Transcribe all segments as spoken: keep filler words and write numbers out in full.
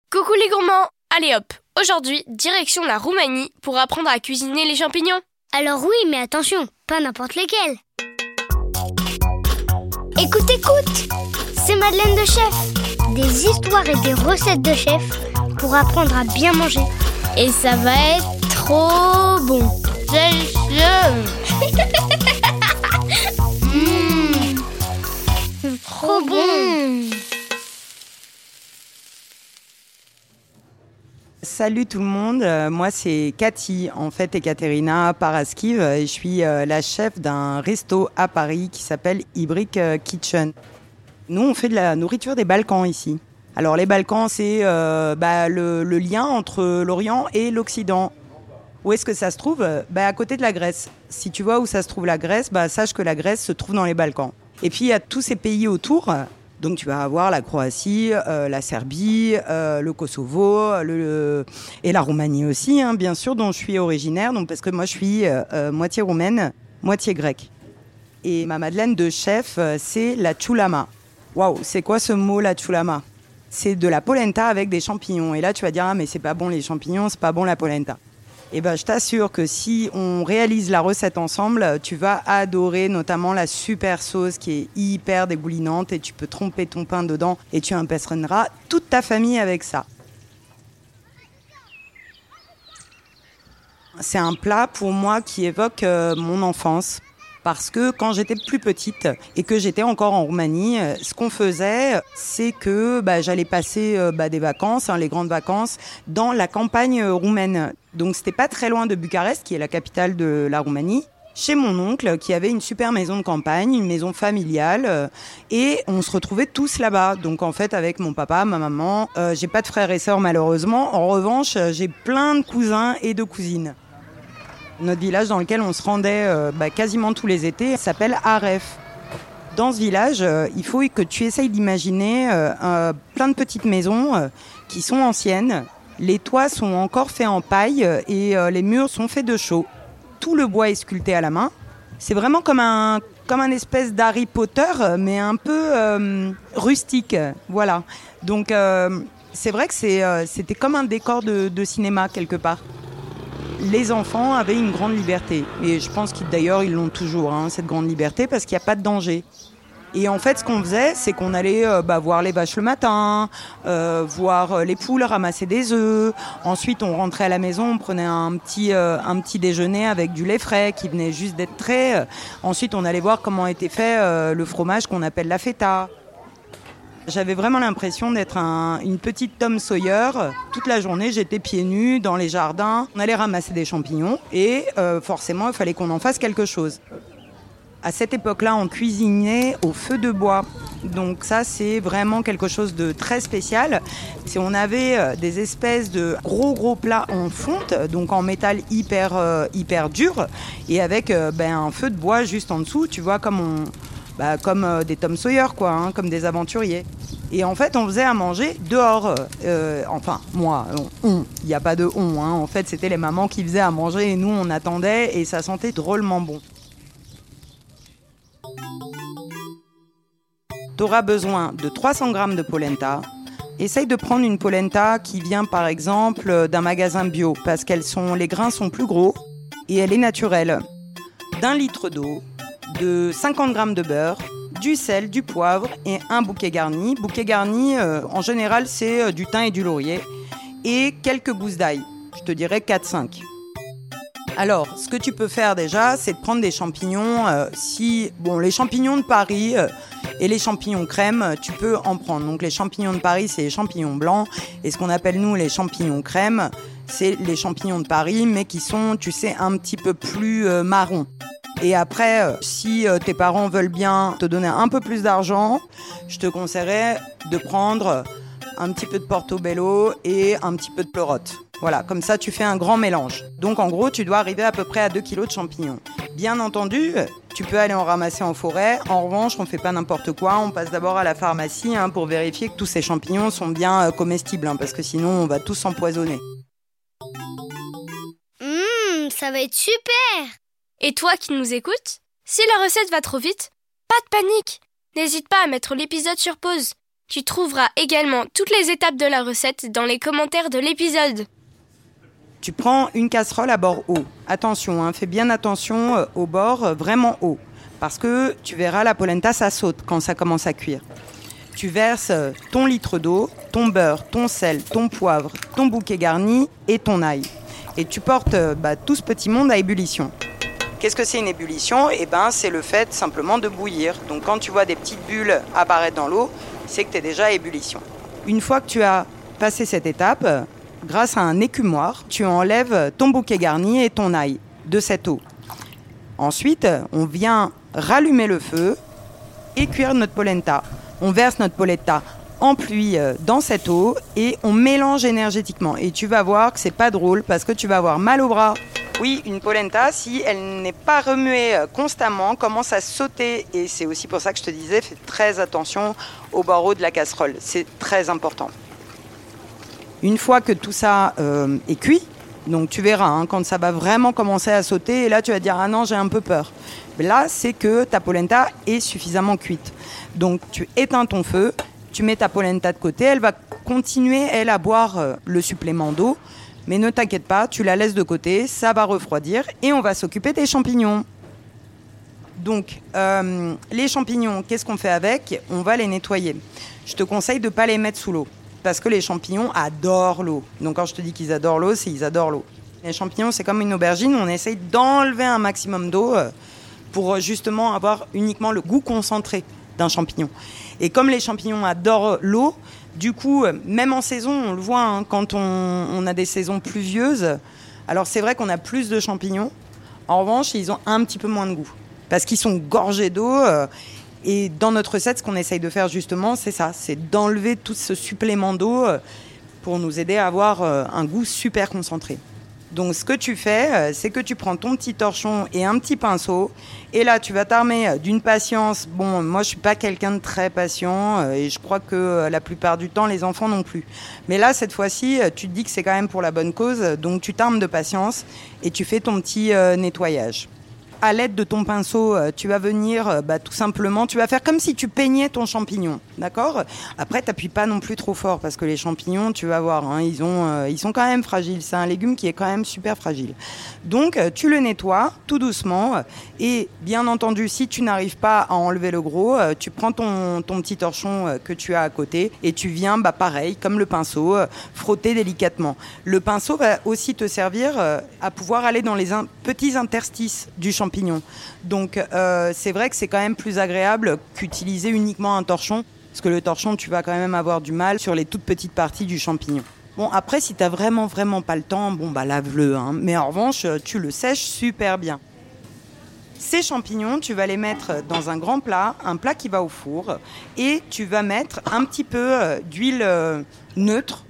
Coucou les gourmands! Allez hop, aujourd'hui, direction la Roumanie pour apprendre à cuisiner les champignons. Alors oui, mais attention, pas n'importe lesquels. Écoute, écoute! C'est Madeleine de Chef. Des histoires et des recettes de chef pour apprendre à bien manger. Et ça va être trop bon. J'ai mmh, c'est trop bon. Salut tout le monde, euh, moi c'est Cathy, en fait Ekaterina Paraskiv, et je suis euh, la chef d'un resto à Paris qui s'appelle Ibrick euh, Kitchen. Nous on fait de la nourriture des Balkans ici. Alors les Balkans c'est euh, bah, le, le lien entre l'Orient et l'Occident. Où est-ce que ça se trouve ? Bah, à côté de la Grèce. Si tu vois où ça se trouve la Grèce, bah, sache que la Grèce se trouve dans les Balkans. Et puis il y a tous ces pays autour. Donc tu vas avoir la Croatie, euh, la Serbie, euh, le Kosovo, le, le, et la Roumanie aussi, hein, bien sûr, dont je suis originaire. Donc parce que moi je suis euh, euh, moitié roumaine, moitié grecque. Et ma Madeleine de chef, euh, c'est la choulama. Waouh, c'est quoi ce mot, la choulama ? C'est de la polenta avec des champignons. Et là tu vas dire ah mais c'est pas bon les champignons, c'est pas bon la polenta. Eh ben, je t'assure que si on réalise la recette ensemble, tu vas adorer notamment la super sauce qui est hyper dégoulinante et tu peux tremper ton pain dedans et tu impressionneras toute ta famille avec ça. C'est un plat pour moi qui évoque euh, mon enfance. Parce que quand j'étais plus petite et que j'étais encore en Roumanie, ce qu'on faisait, c'est que bah, j'allais passer euh, bah, des vacances, hein, les grandes vacances, dans la campagne roumaine. Donc c'était pas très loin de Bucarest, qui est la capitale de la Roumanie, chez mon oncle qui avait une super maison de campagne, une maison familiale, euh, et on se retrouvait tous là-bas. Donc en fait avec mon papa, ma maman, euh, j'ai pas de frères et sœurs malheureusement. En revanche, j'ai plein de cousins et de cousines. Notre village dans lequel on se rendait euh, bah, quasiment tous les étés s'appelle Aref. Dans ce village, euh, il faut que tu essayes d'imaginer euh, euh, plein de petites maisons euh, qui sont anciennes. Les toits sont encore faits en paille et euh, les murs sont faits de chaux. Tout le bois est sculpté à la main. C'est vraiment comme un, comme un espèce d'Harry Potter, mais un peu euh, rustique. Voilà. Donc euh, c'est vrai que c'est, euh, c'était comme un décor de, de cinéma quelque part. Les enfants avaient une grande liberté. Et je pense qu'ils, d'ailleurs, ils l'ont toujours, hein, cette grande liberté, parce qu'il n'y a pas de danger. Et en fait, ce qu'on faisait, c'est qu'on allait euh, bah, voir les vaches le matin, euh, voir les poules ramasser des œufs. Ensuite, on rentrait à la maison, on prenait un petit, euh, un petit déjeuner avec du lait frais qui venait juste d'être trait. Ensuite, on allait voir comment était fait euh, le fromage qu'on appelle la feta. J'avais vraiment l'impression d'être un, une petite Tom Sawyer. Toute la journée, j'étais pieds nus dans les jardins. On allait ramasser des champignons et euh, forcément, il fallait qu'on en fasse quelque chose. À cette époque-là, on cuisinait au feu de bois. Donc ça, c'est vraiment quelque chose de très spécial. Si on avait des espèces de gros gros plats en fonte, donc en métal hyper euh, hyper dur, et avec euh, ben, un feu de bois juste en dessous, tu vois, comme on... Bah, comme euh, des Tom Sawyer, quoi, hein, comme des aventuriers. Et en fait, on faisait à manger dehors. Euh, enfin, moi, on. Il n'y a pas de on. Hein. En fait, c'était les mamans qui faisaient à manger et nous, on attendait et ça sentait drôlement bon. Tu auras besoin de trois cents grammes de polenta. Essaye de prendre une polenta qui vient, par exemple, d'un magasin bio parce que les grains sont plus gros et elle est naturelle. D'un litre d'eau, de cinquante grammes de beurre, du sel, du poivre et un bouquet garni. Bouquet garni, euh, en général, c'est euh, du thym et du laurier. Et quelques gousses d'ail. Je te dirais quatre cinq. Alors, ce que tu peux faire déjà, c'est de prendre des champignons. Euh, si, bon, les champignons de Paris euh, et les champignons crème, tu peux en prendre. Donc, les champignons de Paris, c'est les champignons blancs. Et ce qu'on appelle, nous, les champignons crème, c'est les champignons de Paris, mais qui sont, tu sais, un petit peu plus euh, marrons. Et après, euh, si euh, tes parents veulent bien te donner un peu plus d'argent, je te conseillerais de prendre un petit peu de portobello et un petit peu de pleurote. Voilà, comme ça, tu fais un grand mélange. Donc, en gros, tu dois arriver à peu près à deux kilos de champignons. Bien entendu, tu peux aller en ramasser en forêt. En revanche, on ne fait pas n'importe quoi. On passe d'abord à la pharmacie hein, pour vérifier que tous ces champignons sont bien euh, comestibles, hein, parce que sinon, on va tous s'empoisonner. Mmh, ça va être super! Et toi qui nous écoutes, si la recette va trop vite, pas de panique. N'hésite pas à mettre l'épisode sur pause. Tu trouveras également toutes les étapes de la recette dans les commentaires de l'épisode. Tu prends une casserole à bord haut. Attention, hein, fais bien attention euh, au bord euh, vraiment haut. Parce que tu verras, la polenta, ça saute quand ça commence à cuire. Tu verses ton litre d'eau, ton beurre, ton sel, ton poivre, ton bouquet garni et ton ail. Et tu portes bah, tout ce petit monde à ébullition. Qu'est-ce que c'est une ébullition ? Eh ben, c'est le fait simplement de bouillir. Donc quand tu vois des petites bulles apparaître dans l'eau, c'est que tu es déjà à ébullition. Une fois que tu as passé cette étape, grâce à un écumoire, tu enlèves ton bouquet garni et ton ail de cette eau. Ensuite, on vient rallumer le feu et cuire notre polenta. On verse notre polenta en pluie dans cette eau et on mélange énergétiquement. Et tu vas voir que c'est pas drôle parce que tu vas avoir mal au bras. Oui, une polenta, si elle n'est pas remuée constamment, commence à sauter. Et c'est aussi pour ça que je te disais, fais très attention au bord haut de la casserole. C'est très important. Une fois que tout ça euh, est cuit, donc tu verras hein, quand ça va vraiment commencer à sauter, et là tu vas dire « Ah non, j'ai un peu peur ». Là, c'est que ta polenta est suffisamment cuite. Donc tu éteins ton feu, tu mets ta polenta de côté, elle va continuer, elle, à boire euh, le supplément d'eau. Mais ne t'inquiète pas, tu la laisses de côté, ça va refroidir et on va s'occuper des champignons. Donc, euh, les champignons, qu'est-ce qu'on fait avec ? On va les nettoyer. Je te conseille de ne pas les mettre sous l'eau parce que les champignons adorent l'eau. Donc, quand je te dis qu'ils adorent l'eau, c'est qu'ils adorent l'eau. Les champignons, c'est comme une aubergine, on essaye d'enlever un maximum d'eau euh, pour justement avoir uniquement le goût concentré d'un champignon. Et comme les champignons adorent l'eau, du coup, même en saison, on le voit, hein, quand on, on a des saisons pluvieuses, alors c'est vrai qu'on a plus de champignons. En revanche, ils ont un petit peu moins de goût parce qu'ils sont gorgés d'eau. Euh, et dans notre recette, ce qu'on essaye de faire justement, c'est ça, c'est d'enlever tout ce supplément d'eau euh, pour nous aider à avoir euh, un goût super concentré. Donc, ce que tu fais, c'est que tu prends ton petit torchon et un petit pinceau. Et là, tu vas t'armer d'une patience. Bon, moi, je suis pas quelqu'un de très patient et je crois que la plupart du temps, les enfants non plus. Mais là, cette fois-ci, tu te dis que c'est quand même pour la bonne cause. Donc, tu t'armes de patience et tu fais ton petit euh, nettoyage. À l'aide de ton pinceau, tu vas venir bah, tout simplement, tu vas faire comme si tu peignais ton champignon, d'accord ? Après, t'appuies pas non plus trop fort parce que les champignons, tu vas voir, hein, ils, ont, euh, ils sont quand même fragiles. C'est un légume qui est quand même super fragile. Donc, tu le nettoies tout doucement et bien entendu, si tu n'arrives pas à enlever le gros, tu prends ton, ton petit torchon que tu as à côté et tu viens, bah, pareil, comme le pinceau, frotter délicatement. Le pinceau va aussi te servir à pouvoir aller dans les in- petits interstices du champignon. Donc euh, c'est vrai que c'est quand même plus agréable qu'utiliser uniquement un torchon, parce que le torchon, tu vas quand même avoir du mal sur les toutes petites parties du champignon. Bon, après, si tu n'as vraiment, vraiment pas le temps, bon, bah lave-le, hein. Mais en revanche, tu le sèches super bien. Ces champignons, tu vas les mettre dans un grand plat, un plat qui va au four, et tu vas mettre un petit peu d'huile euh, neutre.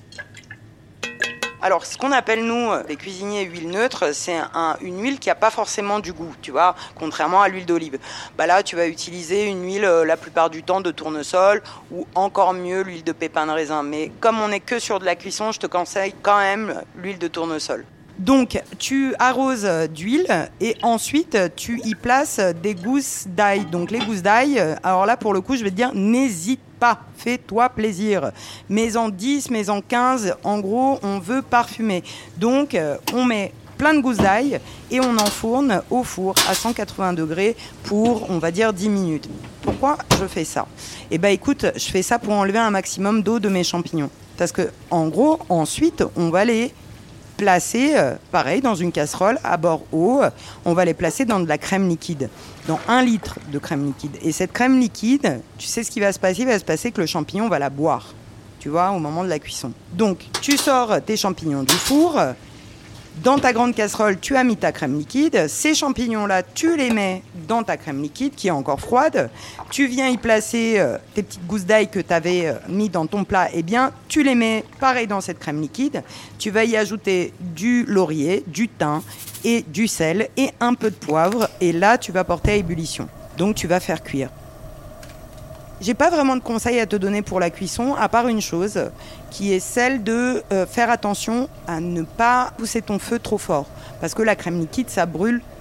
Alors, ce qu'on appelle, nous, les cuisiniers, huile neutre, c'est un, une huile qui n'a pas forcément du goût, tu vois, contrairement à l'huile d'olive. Bah là, tu vas utiliser une huile, euh, la plupart du temps, de tournesol, ou encore mieux, l'huile de pépins de raisin. Mais comme on n'est que sur de la cuisson, je te conseille quand même l'huile de tournesol. Donc, tu arroses d'huile et ensuite, tu y places des gousses d'ail. Donc, les gousses d'ail, alors là, pour le coup, je vais te dire, n'hésite pas, fais-toi plaisir. Mets-en dix, mets-en quinze. En gros, on veut parfumer. Donc, on met plein de gousses d'ail et on enfourne au four à cent quatre-vingts degrés pour, on va dire, dix minutes. Pourquoi je fais ça ? Eh bien, écoute, je fais ça pour enlever un maximum d'eau de mes champignons. Parce que, en gros, ensuite, on va les placer, euh, pareil, dans une casserole à bord haut. On va les placer dans de la crème liquide, dans un litre de crème liquide. Et cette crème liquide, tu sais ce qui va se passer ? Il va se passer que le champignon va la boire, tu vois, au moment de la cuisson. Donc, tu sors tes champignons du four. Dans ta grande casserole, tu as mis ta crème liquide. Ces champignons-là, tu les mets dans ta crème liquide qui est encore froide. Tu viens y placer euh, tes petites gousses d'ail que tu avais euh, mis dans ton plat. Eh bien, tu les mets pareil dans cette crème liquide. Tu vas y ajouter du laurier, du thym et du sel et un peu de poivre. Et là, tu vas porter à ébullition. Donc, tu vas faire cuire. J'ai pas vraiment de conseils à te donner pour la cuisson, à part une chose, qui est celle de euh, faire attention à ne pas pousser ton feu trop fort. Parce que la crème liquide, ça brûle tout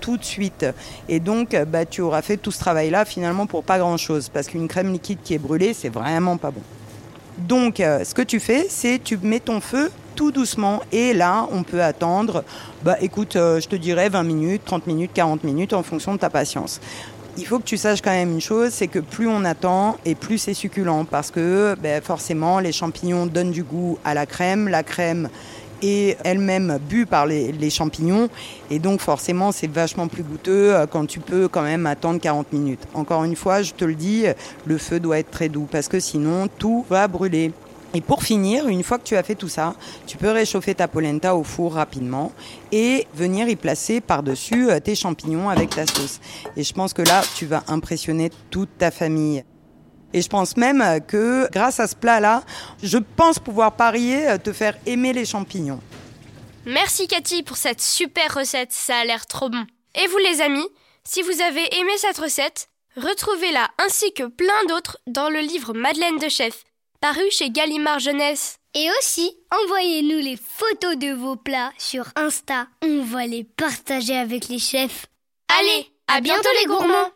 tout de suite. Et donc, bah, tu auras fait tout ce travail-là finalement pour pas grand-chose. Parce qu'une crème liquide qui est brûlée, c'est vraiment pas bon. Donc, euh, ce que tu fais, c'est tu mets ton feu tout doucement. Et là, on peut attendre, bah, écoute, euh, je te dirais vingt minutes, trente minutes, quarante minutes en fonction de ta patience. Il faut que tu saches quand même une chose, c'est que plus on attend et plus c'est succulent. Parce que bah, forcément, les champignons donnent du goût à la crème. La crème est elle-même bue par les, les champignons. Et donc forcément, c'est vachement plus goûteux quand tu peux quand même attendre quarante minutes. Encore une fois, je te le dis, le feu doit être très doux parce que sinon, tout va brûler. Et pour finir, une fois que tu as fait tout ça, tu peux réchauffer ta polenta au four rapidement et venir y placer par-dessus tes champignons avec ta sauce. Et je pense que là, tu vas impressionner toute ta famille. Et je pense même que grâce à ce plat-là, je pense pouvoir parier te faire aimer les champignons. Merci Cathy pour cette super recette, ça a l'air trop bon. Et vous les amis, si vous avez aimé cette recette, retrouvez-la ainsi que plein d'autres dans le livre Madeleine de chef, paru chez Gallimard Jeunesse. Et aussi, envoyez-nous les photos de vos plats sur Insta. On va les partager avec les chefs. Allez, à bientôt les gourmands!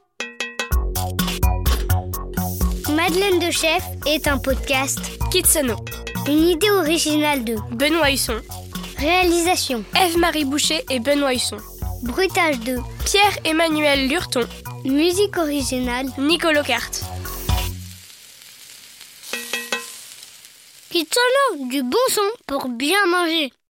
Madeleine de chef est un podcast Kidsano. Une idée originale de Benoît Husson. Réalisation Ève-Marie Boucher et Benoît Husson. Bruitage de Pierre-Emmanuel Lurton. Musique originale Nicolo Carte. Kidsano, du bon son pour bien manger.